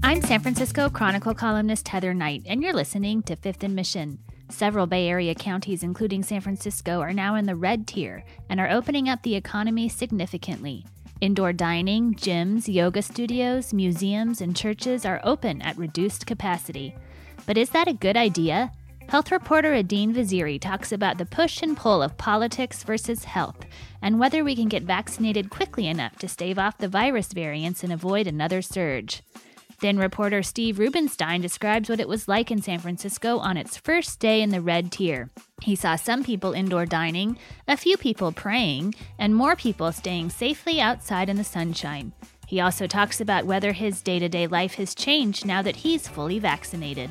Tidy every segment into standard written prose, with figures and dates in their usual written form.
I'm San Francisco Chronicle columnist Heather Knight, and you're listening to Fifth and Mission. Several Bay Area counties, including San Francisco, are now in the red tier and are opening up the economy significantly. Indoor dining, gyms, yoga studios, museums, and churches are open at reduced capacity. But is that a good idea? Health reporter Adine Vaziri talks about the push and pull of politics versus health and whether we can get vaccinated quickly enough to stave off the virus variants and avoid another surge. Then reporter Steve Rubenstein describes what it was like in San Francisco on its first day in the red tier. He saw some people indoor dining, a few people praying, and more people staying safely outside in the sunshine. He also talks about whether his day-to-day life has changed now that he's fully vaccinated.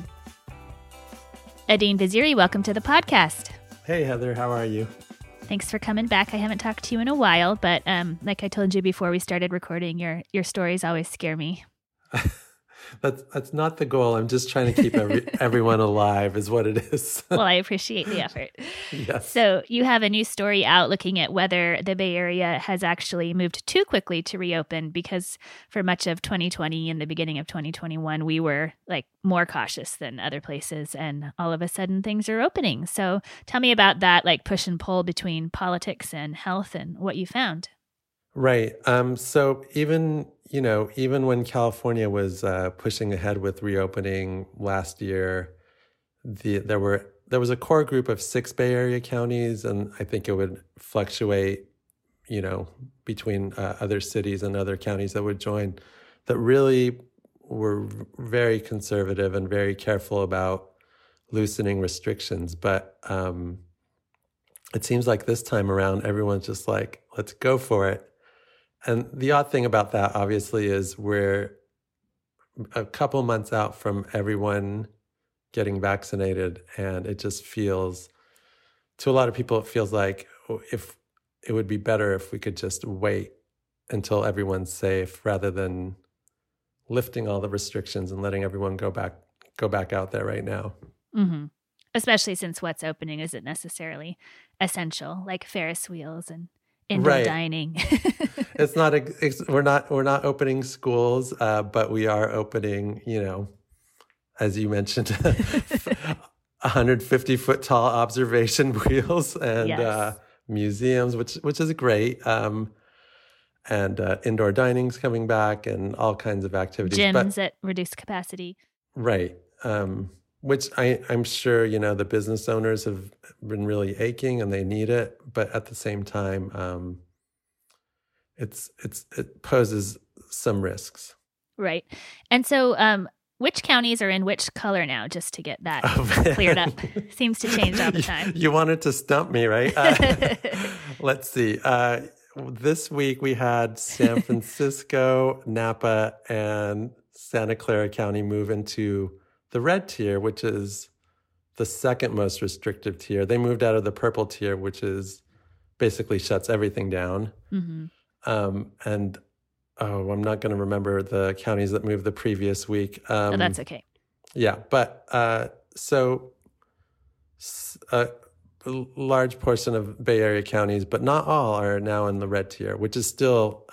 Adine Vaziri, welcome to the podcast. Hey, Heather. How are you? Thanks for coming back. I haven't talked to you in a while, but like I told you before we started recording, your stories always scare me. That's not the goal. I'm just trying to keep everyone alive is what it is. Well, I appreciate the effort. Yes. So you have a new story out looking at whether the Bay Area has actually moved too quickly to reopen, because for much of 2020 and the beginning of 2021, we were like more cautious than other places. And all of a sudden things are opening. So tell me about that, like push and pull between politics and health and what you found. Right. So even when California was pushing ahead with reopening last year, there was a core group of 6 Bay Area counties, and I think it would fluctuate, between other cities and other counties that would join, that really were very conservative and very careful about loosening restrictions. But it seems like this time around, everyone's just like, let's go for it. And the odd thing about that, obviously, is we're a couple months out from everyone getting vaccinated. And it just feels, to a lot of people, it feels like if it would be better if we could just wait until everyone's safe rather than lifting all the restrictions and letting everyone go back out there right now. Mm-hmm. Especially since what's opening isn't necessarily essential, like Ferris wheels and indoor dining. We're not opening schools, but we are opening, as you mentioned, 150-foot tall observation wheels and yes. Museums, which is great. And indoor dining's coming back and all kinds of activities. Gyms at reduced capacity. Right. Which I'm sure, the business owners have been really aching and they need it. But at the same time, it poses some risks. Right. And so which counties are in which color now, just to get that cleared up? Seems to change all the time. You wanted to stump me, right? Let's see. This week we had San Francisco, Napa, and Santa Clara County move into the red tier, which is the second most restrictive tier. They moved out of the purple tier, which is basically shuts everything down. Mm-hmm. And I'm not going to remember the counties that moved the previous week. No, that's okay. Yeah, but so a large portion of Bay Area counties, but not all, are now in the red tier, which is still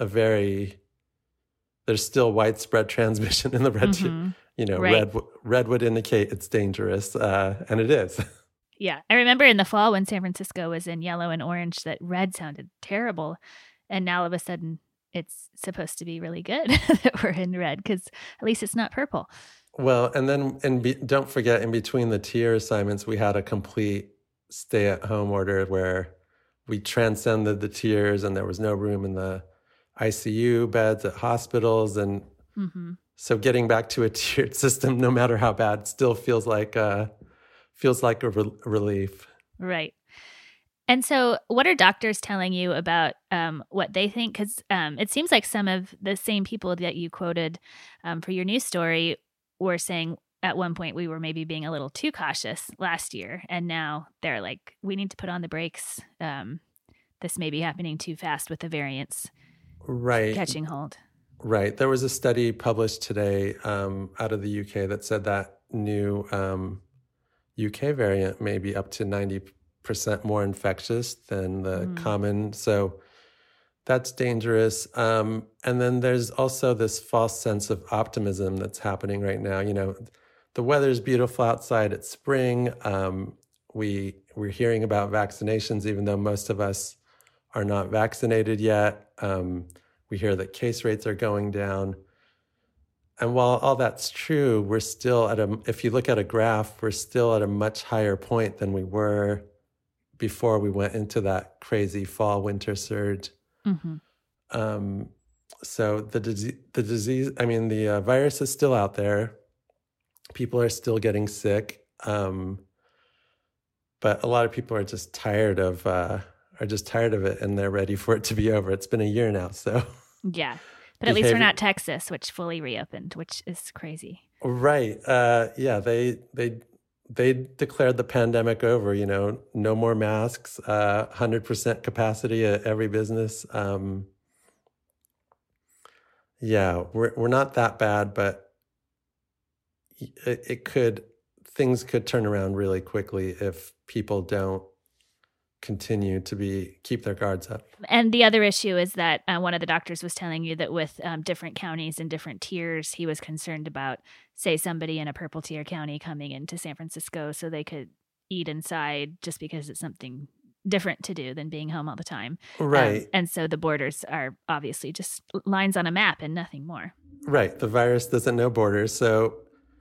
there's still widespread transmission in the red tier. Right. Red would indicate it's dangerous, and it is. Yeah. I remember in the fall when San Francisco was in yellow and orange that red sounded terrible. And now all of a sudden it's supposed to be really good that we're in red because at least it's not purple. Well, and then don't forget, in between the tier assignments, we had a complete stay-at-home order where we transcended the tiers and there was no room in the ICU beds at hospitals. And so getting back to a tiered system, no matter how bad, still feels like a relief. Right. And so what are doctors telling you about what they think? Because it seems like some of the same people that you quoted for your news story were saying at one point we were maybe being a little too cautious last year. And now they're like, we need to put on the brakes. This may be happening too fast with the variants catching hold. Right. There was a study published today out of the UK that said that new UK variant may be up to 90% more infectious than the common. So That's dangerous. And then there's also this false sense of optimism that's happening right now. The weather's beautiful outside. It's spring. We're hearing about vaccinations, even though most of us are not vaccinated yet. We hear that case rates are going down. And while all that's true, we're still if you look at a graph, we're still at a much higher point than we were before we went into that crazy fall winter surge. Mm-hmm. So the disease, the virus is still out there. People are still getting sick. But a lot of people are just tired of it, and they're ready for it to be over. It's been a year now, so. Yeah. But at least we're not Texas, which fully reopened, which is crazy. Right. Yeah, they declared the pandemic over, no more masks, 100% capacity at every business. Yeah, we're not that bad, but things could turn around really quickly if people don't continue to keep their guards up. And the other issue is that one of the doctors was telling you that with different counties and different tiers, he was concerned about, say, somebody in a purple tier county coming into San Francisco so they could eat inside just because it's something different to do than being home all the time. Right. And so the borders are obviously just lines on a map and nothing more. Right. The virus doesn't know borders. So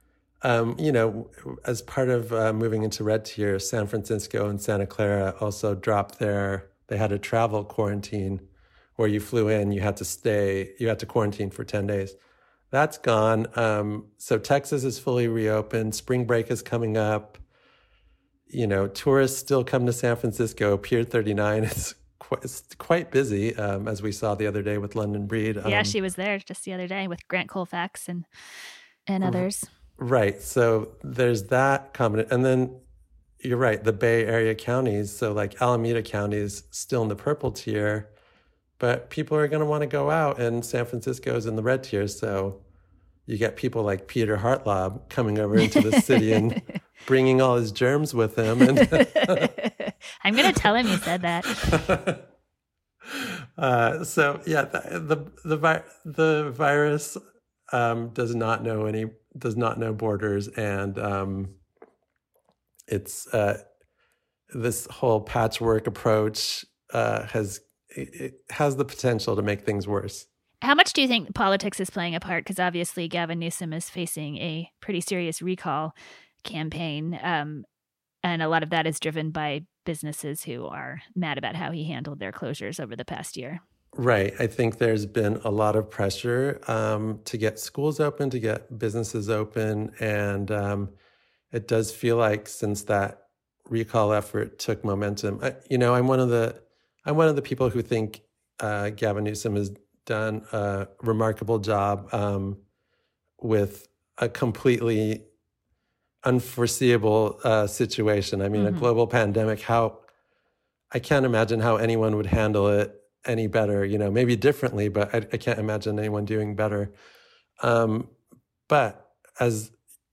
as part of moving into red tier, San Francisco and Santa Clara also dropped they had a travel quarantine where you flew in, you had to quarantine for 10 days. That's gone. So Texas is fully reopened. Spring break is coming up. Tourists still come to San Francisco. Pier 39 is quite busy, as we saw the other day with London Breed. Yeah, she was there just the other day with Grant Colfax and others. Right. So there's that comment. And then you're right, the Bay Area counties, so like Alameda County is still in the purple tier, but people are going to want to go out, and San Francisco is in the red tier. So you get people like Peter Hartlaub coming over into the city and bringing all his germs with him. And I'm going to tell him you said that. So yeah, the virus does not know borders, and it's this whole patchwork approach has the potential to make things worse. How much do you think politics is playing a part? Because obviously Gavin Newsom is facing a pretty serious recall campaign, and a lot of that is driven by businesses who are mad about how he handled their closures over the past year. Right. I think there's been a lot of pressure to get schools open, to get businesses open. And it does feel like since that recall effort took momentum, I'm one of the people who think Gavin Newsom has done a remarkable job with a completely unforeseeable situation. I mean, a global pandemic, I can't imagine how anyone would handle it any better, maybe differently, but I can't imagine anyone doing better. But as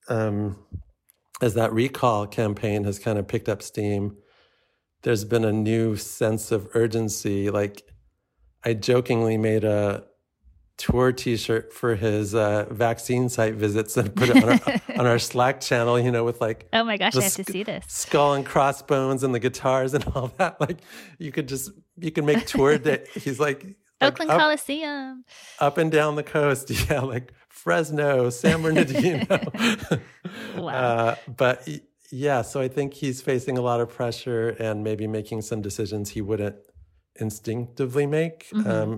that recall campaign has kind of picked up steam, there's been a new sense of urgency. Like, I jokingly made a tour T-shirt for his vaccine site visits and put it on our Slack channel, with like, oh my gosh, I have to see this skull and crossbones and the guitars and all that. Like, you can make tour day. He's like Oakland Coliseum, up and down the coast. Yeah, like Fresno, San Bernardino. Wow. But yeah, so I think he's facing a lot of pressure and maybe making some decisions he wouldn't instinctively make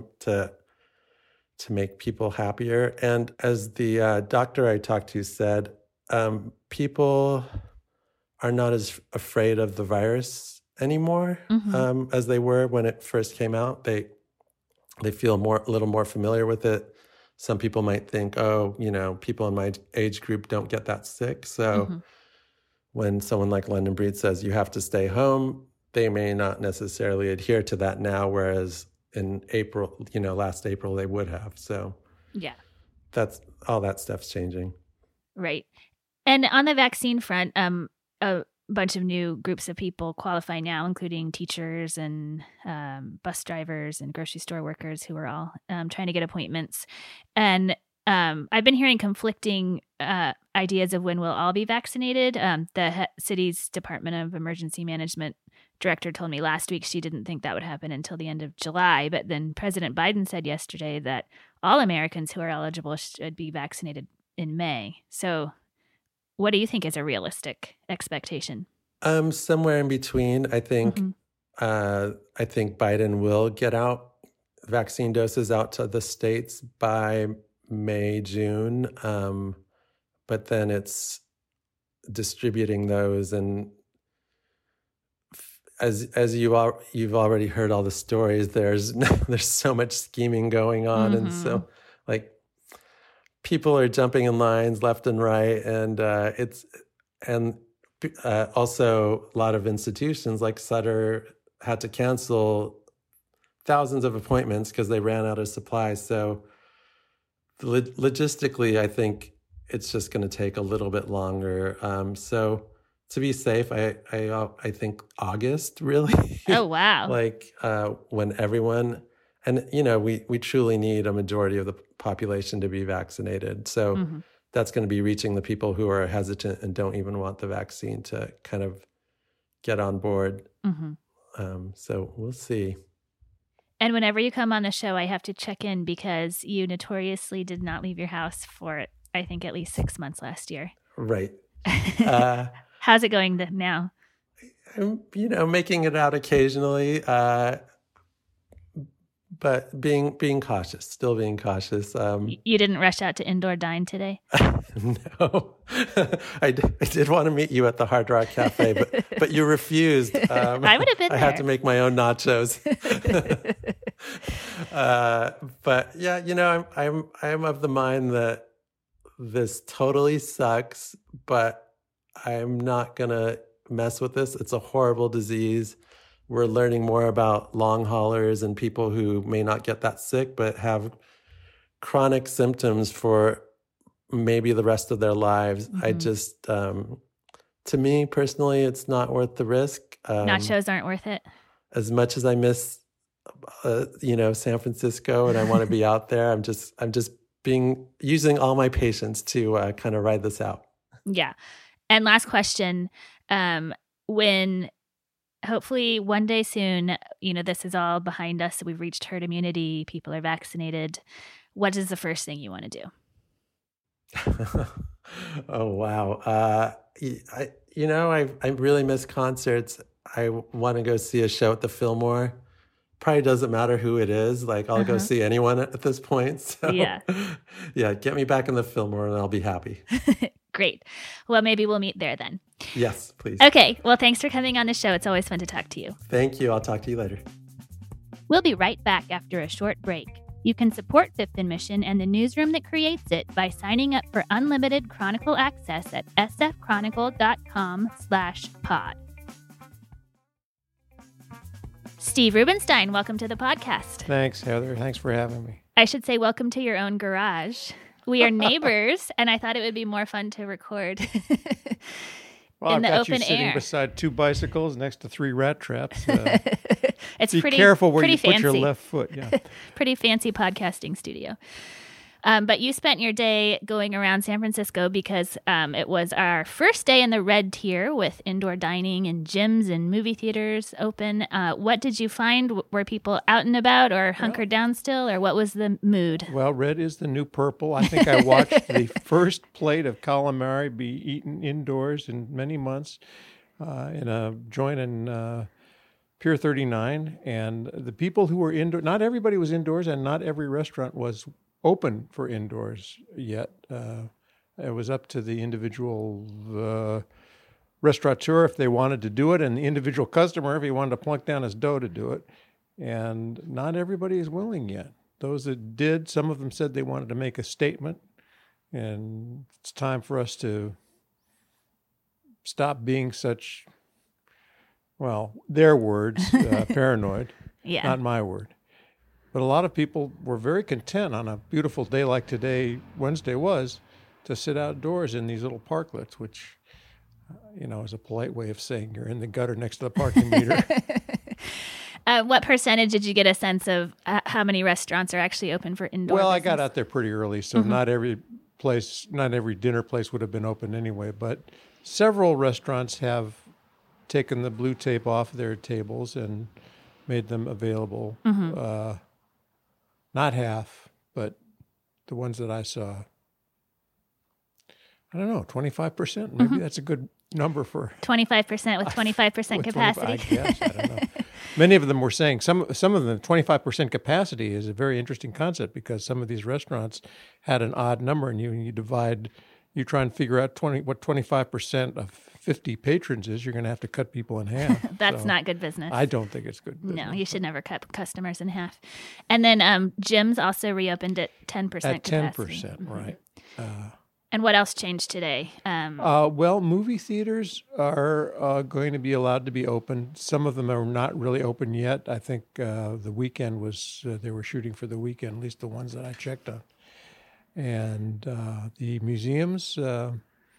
to make people happier. And as the doctor I talked to said, people are not as afraid of the virus anymore as they were when it first came out. They feel a little more familiar with it. Some people might think, people in my age group don't get that sick. So when someone like London Breed says you have to stay home, they may not necessarily adhere to that now, whereas in April, last April, they would have. So yeah, that's all that stuff's changing. Right. And on the vaccine front, bunch of new groups of people qualify now, including teachers and bus drivers and grocery store workers who are all trying to get appointments. And I've been hearing conflicting ideas of when we'll all be vaccinated. The city's Department of Emergency Management director told me last week she didn't think that would happen until the end of July. But then President Biden said yesterday that all Americans who are eligible should be vaccinated in May. So what do you think is a realistic expectation? Somewhere in between. I think Biden will get out vaccine doses out to the states by May, June. But then it's distributing those, and as you've already heard all the stories, there's so much scheming going on, and so like people are jumping in lines left and right, and also a lot of institutions like Sutter had to cancel thousands of appointments because they ran out of supplies. So logistically, I think it's just going to take a little bit longer. So to be safe, I think August, really. Oh, wow. Like when everyone, and we truly need a majority of the population to be vaccinated. So that's going to be reaching the people who are hesitant and don't even want the vaccine to kind of get on board. So we'll see. And whenever you come on the show, I have to check in because you notoriously did not leave your house for, I think, at least 6 months last year. Right. How's it going now? I'm, making it out occasionally, but being cautious, still being cautious. You didn't rush out to Indoor Dine today? No. I did want to meet you at the Hard Rock Cafe, but you refused. I would have been there. I had to make my own nachos. But yeah, I'm of the mind that this totally sucks, but I'm not going to mess with this. It's a horrible disease. We're learning more about long haulers and people who may not get that sick, but have chronic symptoms for maybe the rest of their lives. I just, to me personally, it's not worth the risk. Nachos aren't worth it. As much as I miss, San Francisco and I want to be out there, I'm just using all my patience to kind of ride this out. Yeah. And last question, when hopefully one day soon, this is all behind us, we've reached herd immunity, people are vaccinated, what is the first thing you want to do? Oh, wow. I really miss concerts. I want to go see a show at the Fillmore. Probably doesn't matter who it is. Like, I'll go see anyone at this point. So, yeah, get me back in the Fillmore and I'll be happy. Great. Well, maybe we'll meet there then. Yes, please. Okay. Well, thanks for coming on the show. It's always fun to talk to you. Thank you. I'll talk to you later. We'll be right back after a short break. You can support Fifth and Mission and the newsroom that creates it by signing up for unlimited Chronicle access at sfchronicle.com/pod. Steve Rubenstein, welcome to the podcast. Thanks, Heather. Thanks for having me. I should say welcome to your own garage. We are neighbors, and I thought it would be more fun to record in the open air. Sitting beside two bicycles next to three rat traps. It's be pretty careful where pretty you fancy. Put your left foot. Yeah, pretty fancy podcasting studio. But you spent your day going around San Francisco because it was our first day in the red tier with indoor dining and gyms and movie theaters open. What did you find? Were people out and about or hunkered down still, or what was the mood? Well, red is the new purple. I think I watched the first plate of calamari be eaten indoors in many months in a joint in Pier 39. And the people who were indoors, not everybody was indoors and not every restaurant was open for indoors yet. It was up to the individual restaurateur if they wanted to do it, and the individual customer if he wanted to plunk down his dough to do it. And not everybody is willing yet. Those that did, some of them said they wanted to make a statement, and it's time for us to stop being such, well, their words, paranoid, not my word. But a lot of people were very content on a beautiful day like today, Wednesday was, to sit outdoors in these little parklets, which as a polite way of saying you're in the gutter next to the parking meter. What percentage did you get a sense of how many restaurants are actually open for indoor Well, business? I got out there pretty early, so not every dinner place would have been open anyway, but several restaurants have taken the blue tape off their tables and made them available. Not half, but the ones that I saw, I don't know, 25%. Maybe that's a good number for 25% with 25% capacity. I guess, I don't know. Many of them were saying some of them 25% capacity is a very interesting concept because some of these restaurants had an odd number, and you try and figure out what 25% of 50 patrons is. You're going to have to cut people in half. That's not good business. I don't think it's good business. No, you should never cut customers in half. And then gyms also reopened at 10% capacity. At 10%, right. And what else changed today? Well, movie theaters are going to be allowed to be open. Some of them are not really open yet. I think the weekend was, they were shooting for the weekend, at least the ones that I checked on. And the museums, the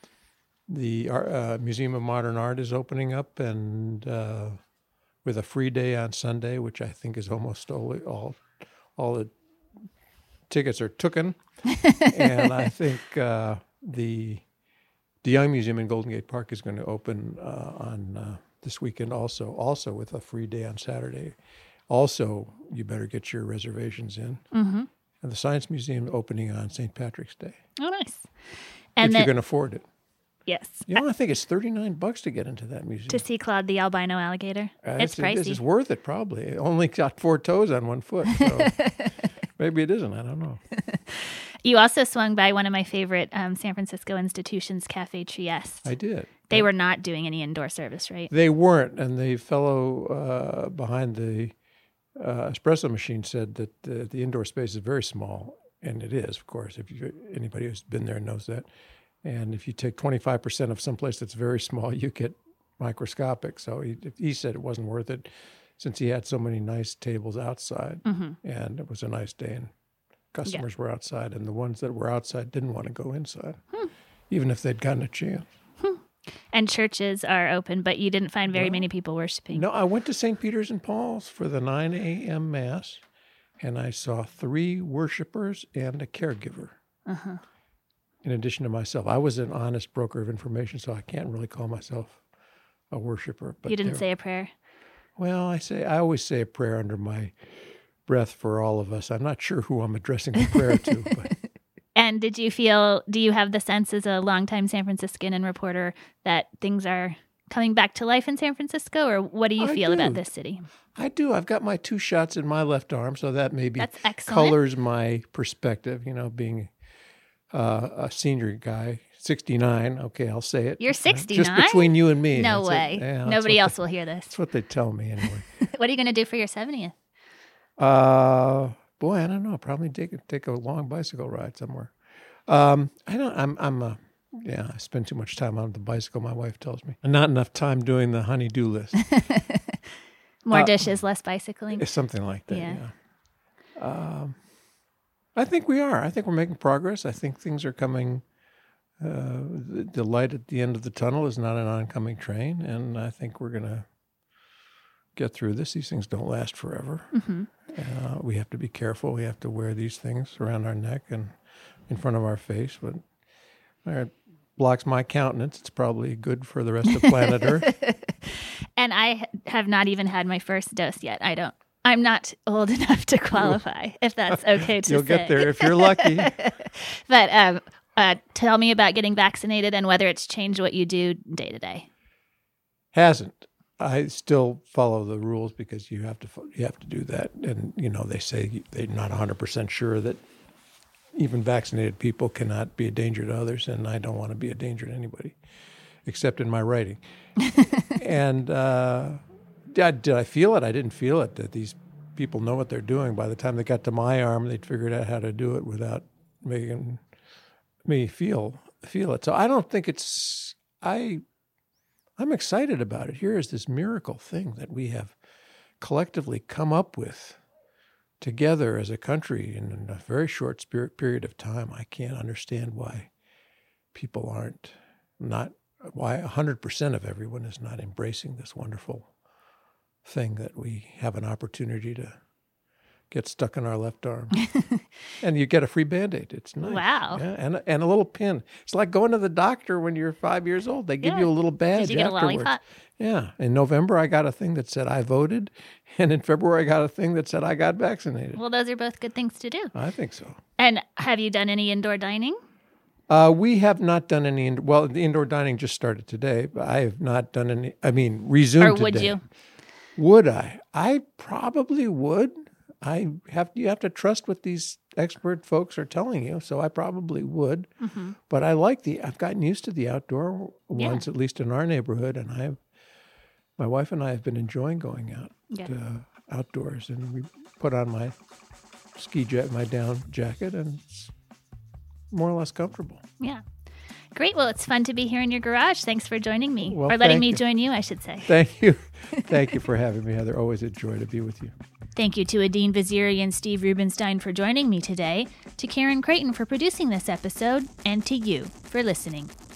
Museum of Modern Art is opening up, and with a free day on Sunday, which I think is almost all the tickets are tooken. And I think the Young Museum in Golden Gate Park is going to open on this weekend also with a free day on Saturday. Also, you better get your reservations in. Mm-hmm. And the Science Museum opening on St. Patrick's Day. Oh, nice. And if you can afford it. Yes. I think it's $39 to get into that museum. To see Claude the albino alligator. It's pricey. It's worth it, probably. It only got 4 toes on 1 foot, so maybe it isn't. I don't know. You also swung by one of my favorite San Francisco institutions, Cafe Trieste. I did. They were not doing any indoor service, right? They weren't, and the fellow behind the espresso machine said that the indoor space is very small, and it is, of course. Anybody who's been there knows that. And if you take 25% of some place that's very small, you get microscopic. So he said it wasn't worth it since he had so many nice tables outside, and it was a nice day, and customers were outside, and the ones that were outside didn't want to go inside, even if they'd gotten a chance. And churches are open, but you didn't find very many people worshiping. No, I went to St. Peter's and Paul's for the 9 a.m. Mass, and I saw 3 worshipers and a caregiver, in addition to myself. I was an honest broker of information, so I can't really call myself a worshiper. But you didn't say a prayer? Well, I always say a prayer under my breath for all of us. I'm not sure who I'm addressing the prayer to, but... And do you have the sense as a longtime San Franciscan and reporter that things are coming back to life in San Francisco, or what do you feel about this city? I do. I've got my 2 shots in my left arm, so that maybe excellent. Colors my perspective, being a senior guy, 69. Okay, I'll say it. You're 69? Just between you and me. No way. Yeah, nobody else will hear this. That's what they tell me anyway. What are you going to do for your 70th? Boy, I don't know. Probably take a long bicycle ride somewhere. I spend too much time on the bicycle, my wife tells me. And not enough time doing the honey-do list. More dishes, less bicycling. Something like that, yeah. I think we are. I think we're making progress. I think things are coming. The light at the end of the tunnel is not an oncoming train, and I think we're going to get through this. These things don't last forever. We have to be careful. We have to wear these things around our neck and in front of our face, but it blocks my countenance. It's probably good for the rest of planet Earth. And I have not even had my first dose yet. I'm not old enough to qualify, if that's okay to say. You'll get there if you're lucky. But tell me about getting vaccinated and whether it's changed what you do day to day. Hasn't. I still follow the rules because you have to do that. And, they say they're not 100% sure that even vaccinated people cannot be a danger to others, and I don't want to be a danger to anybody, except in my writing. And did I feel it? I didn't feel it, that these people know what they're doing. By the time they got to my arm, they'd figured out how to do it without making me feel it. So I don't think it's... I'm excited about it. Here is this miracle thing that we have collectively come up with together as a country in a very short period of time. I can't understand why people why 100% of everyone is not embracing this wonderful thing that we have an opportunity to get stuck in our left arm. And you get a free Band-Aid. It's nice. Wow. Yeah, and a little pin. It's like going to the doctor when you're 5 years old. They give you a little badge Did you get afterwards. a lollipop? Yeah. In November, I got a thing that said I voted. And in February, I got a thing that said I got vaccinated. Well, those are both good things to do. I think so. And have you done any indoor dining? We have not done any. Well, the indoor dining just started today, but I have not done any. I mean, resumed Or would today. you? Would I? I probably would. You have to trust what these expert folks are telling you, so I probably would. Mm-hmm. But I've gotten used to the outdoor ones, at least in our neighborhood, and my wife and I have been enjoying going out outdoors, and we put on my my down jacket, and it's more or less comfortable. Yeah. Great. Well, it's fun to be here in your garage. Thanks for joining me. Well, or letting thank me you. join you, I should say. Thank you. Thank you for having me, Heather. Always a joy to be with you. Thank you to Adine Vaziri and Steve Rubenstein for joining me today, to Karen Creighton for producing this episode, and to you for listening.